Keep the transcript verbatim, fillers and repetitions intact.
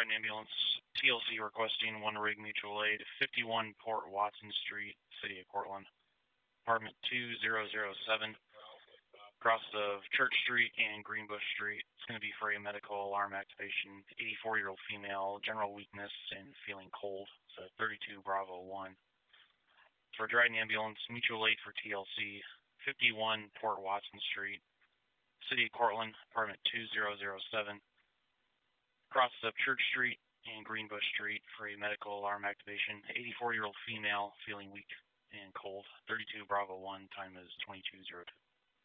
Dryden Ambulance, T L C requesting one rig mutual aid, fifty-one Port Watson Street, City of Cortland, apartment two zero zero seven, across of Church Street and Greenbush Street. It's going to be for a medical alarm activation. eighty-four-year-old female, general weakness and feeling cold. So thirty-two Bravo one. For Dryden Ambulance, mutual aid for T L C, fifty-one Port Watson Street, City of Cortland, apartment two zero zero seven, across of Church Street and Greenbush Street for a medical alarm activation. eighty-four-year-old female, feeling weak and cold. thirty-two Bravo one, time is twenty-two oh two.